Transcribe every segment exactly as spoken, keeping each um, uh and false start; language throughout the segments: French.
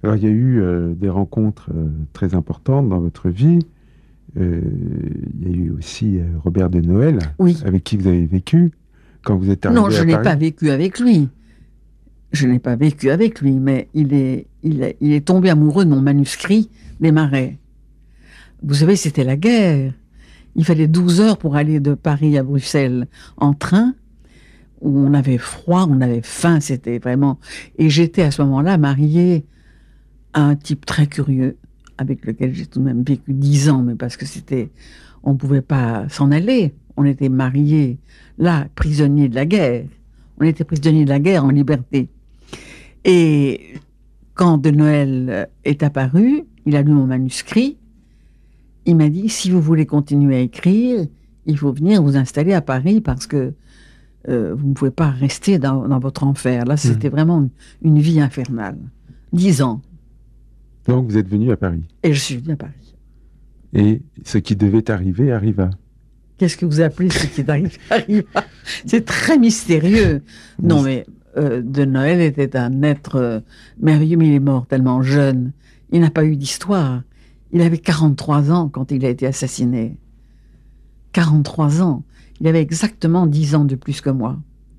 Alors, il y a eu euh, des rencontres euh, très importantes dans votre vie. Euh, il y a eu aussi euh, Robert de Noël, Oui. avec qui vous avez vécu quand vous êtes Non, arrivé je à n'ai pas Paris. vécu avec lui. Je n'ai pas vécu avec lui, mais il est, il est, il est tombé amoureux de mon manuscrit Les Marais. Vous savez, c'était la guerre. Il fallait douze heures pour aller de Paris à Bruxelles en train, où on avait froid, on avait faim, c'était vraiment... Et j'étais à ce moment-là mariée à un type très curieux, avec lequel j'ai tout de même vécu dix ans, mais parce que c'était... On ne pouvait pas s'en aller. On était mariés, là, prisonniers de la guerre. On était prisonniers de la guerre en liberté. Et quand De Noël est apparu, il a lu mon manuscrit, il m'a dit, si vous voulez continuer à écrire, il faut venir vous installer à Paris parce que euh, vous ne pouvez pas rester dans, dans votre enfer. Là, c'était Mhm. vraiment une, une vie infernale. Dix ans. Donc, vous êtes venu à Paris. Et je suis venue à Paris. Et ce qui devait arriver arriva. Qu'est-ce que vous appelez ce qui est arrivé arriva? C'est très mystérieux. Non, mais euh, De Noël était un être euh, merveilleux, mais il est mort tellement jeune. Il n'a pas eu d'histoire. Il avait quarante-trois ans quand il a été assassiné. quarante-trois ans. Il avait exactement dix ans de plus que moi.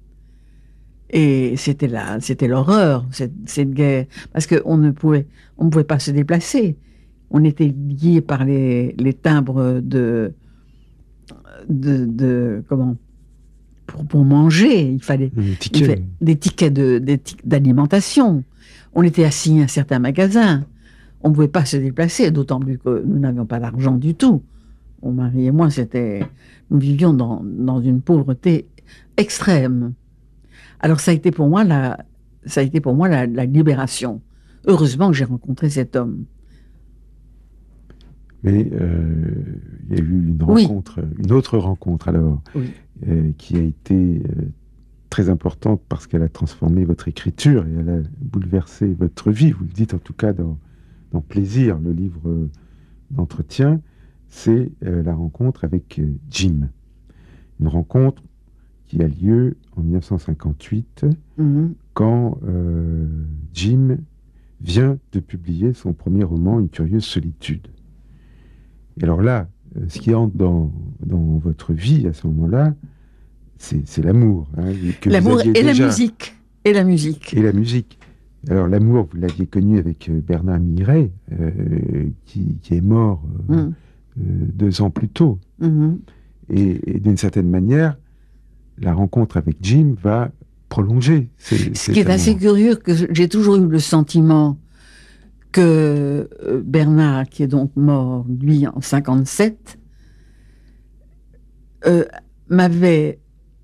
Et c'était la, c'était l'horreur, cette, cette guerre. Parce qu'on ne pouvait, on ne pouvait pas se déplacer. On était liés par les, les timbres de, de, de comment, pour, pour manger. Il fallait, Mmh, il ticket. fallait des tickets de, des tic- d'alimentation. On était assis à certains magasins. On ne pouvait pas se déplacer, d'autant plus que nous n'avions pas d'argent du tout. Mon mari et moi, c'était, nous vivions dans, dans une pauvreté extrême. Alors ça a été pour moi la, ça a été pour moi la, la libération. Heureusement que j'ai rencontré cet homme. Mais euh, il y a eu une Oui, rencontre, une autre rencontre alors, oui, euh, qui a été euh, très importante parce qu'elle a transformé votre écriture et elle a bouleversé votre vie. Vous le dites en tout cas dans, dans Plaisir, le livre euh, d'entretien. C'est euh, la rencontre avec euh, Jim. Une rencontre qui a lieu en mille neuf cent cinquante-huit mhm, quand euh, Jim vient de publier son premier roman, Une curieuse solitude. Et alors là, euh, ce qui entre dans, dans votre vie à ce moment-là, c'est c'est l'amour, hein, que vous l'amour aviez et la déjà, musique et la musique. et la musique. Alors l'amour, vous l'aviez connu avec euh, Bernard Miret, euh, qui, qui est mort euh, Mhm, euh, deux ans plus tôt. mhm. Et, et d'une certaine manière, la rencontre avec Jim va prolonger ces- Ce qui cet est assez amour. curieux, que j'ai toujours eu le sentiment que euh, Bernard, qui est donc mort, lui, en cinquante-sept, euh, m'avait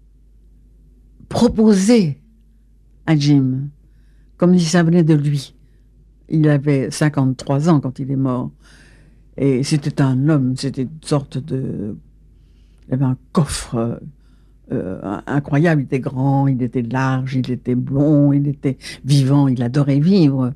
proposé à Jim, comme si ça venait de lui. Il avait cinquante-trois ans quand il est mort. Et c'était un homme, c'était une sorte de... Il avait un coffre euh, incroyable, il était grand, il était large, il était blond, il était vivant, il adorait vivre.